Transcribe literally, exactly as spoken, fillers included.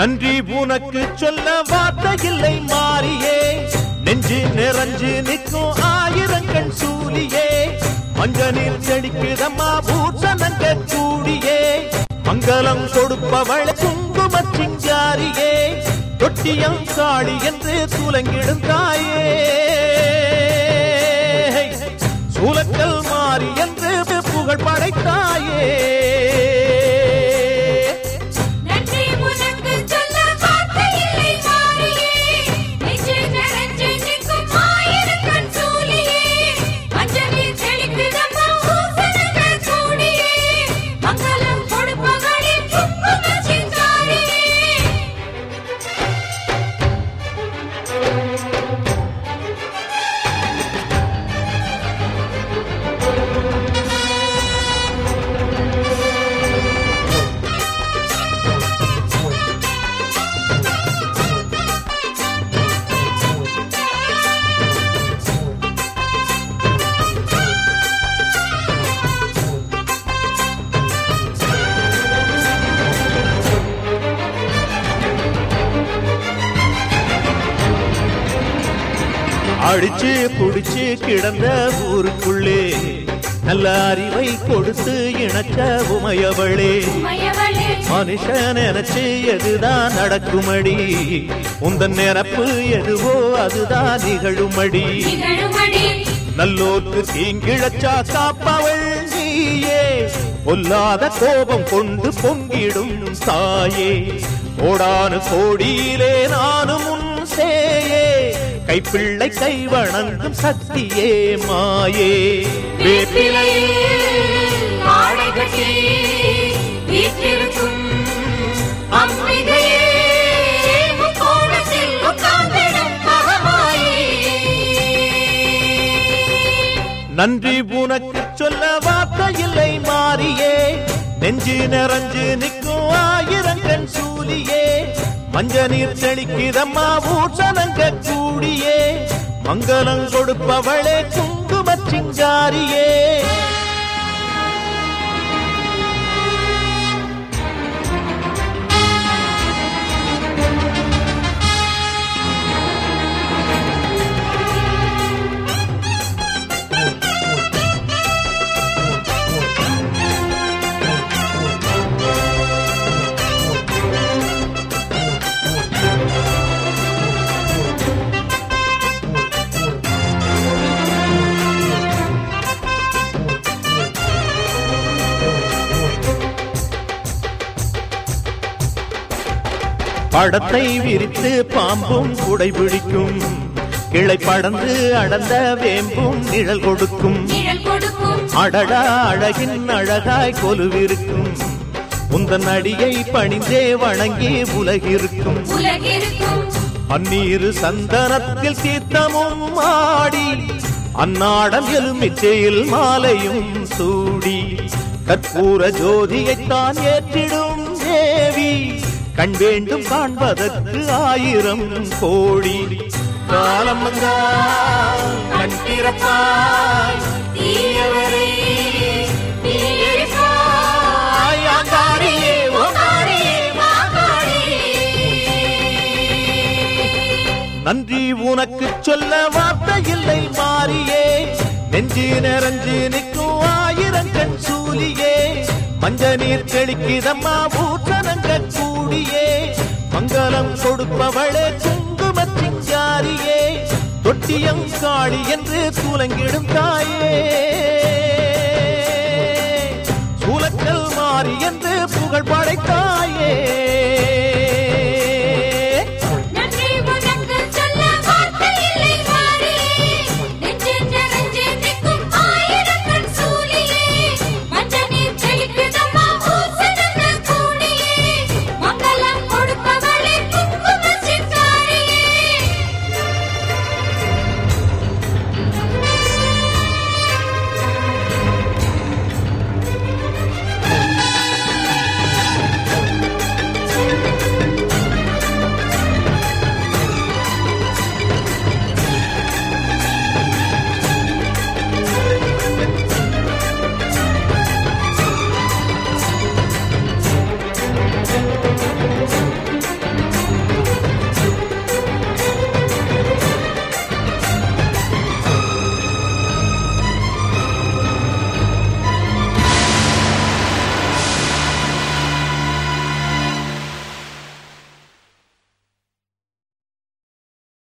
நன்றி உனக்கு சொல்ல வார்த்தை இல்லை மாறியே, நெஞ்சு நிறைஞ்சு நிற்கும் ஆயிரங்கண் சூலியே, மஞ்சனில் செடிக்குதம்மா பூசணங்க கூடியே, மங்களம் கொடுப்பவள் குங்கும சிங்காரியே, தொட்டியம் காளி என்று சூலங்கிடும் தாயே, சூலக்கல் மாறி என்று புகழ் படைத்தாயே. அடிச்சு புடிச்சு கிடந்த ஊருக்குள்ளே நல்ல அறிவை கொடுத்து இணக்க உமையவளே, மனுஷன் நினைச்சு எதுதான் நடக்குமடி, உந்தன் நிரப்பு எதுவோ அதுதான் நிகழுமடி, நல்லோர்க்கு தீங்கிழச்சா காப்பவள் நீயே, பொல்லாத கோபம் கொண்டு பொங்கிடும் தாயே, கோடானு கோடியிலே நானும் உன் சேயே, கைப்பிள்ளை கை வணங்கும் சக்தியே மாயே, நன்றி உனக்கு சொல்ல வார்த்தை இல்லை மாறியே, நெஞ்சு நிறைஞ்சு நிற்கும் ஆயிரங்கண் சூலியே, மஞ்ச நீர் செழிக்குதம்மா பூசணங்க கூடியே, மங்களம் கொடுப்பவளே குங்கும சிங்காரியே. படத்தை விரித்து பாம்பும் குடை பிடிக்கும், கிளை படந்து அடர்ந்த வேம்பும் நிழல் கொடுக்கும், அடடா அழகின் அழகாய் கொலுவிருக்கும், உந்தன் அடியை பணிந்தே வணங்கி உலகிருக்கும், பன்னீரு சந்தனத்தில் தீர்த்தமும் ஆடி, அந்நாடம் எலுமிச்சையில் மாலையும் சூடி, கற்பூர ஜோதியைத்தான் ஏற்றிடும் தேவி, கண் வேண்டும் காண்பதற்கு ஆயிரம் கோடி, காலம் வந்தால் கண் திறப்பாய் தீயவரே தீயரிப்பாய், ஆங்காரியே ஓங்காரியே மாங்காரியே. நன்றி உனக்கு சொல்ல வார்த்தை இல்லை மாறியே, நெஞ்சு நிறைஞ்சு நிற்கும் ஆயிரங்கண் சூலியே, மஞ்ச நீர் செழிக்குதம்மா பூசணங்க கூடியே, மங்களம் கொடுப்பவளே குங்கும சிங்காரியே, தொட்டியம் காளி என்று சூலங்கிடும் தாயே, சூலக்கல் மாறி என்று புகழ் படைத்தாயே.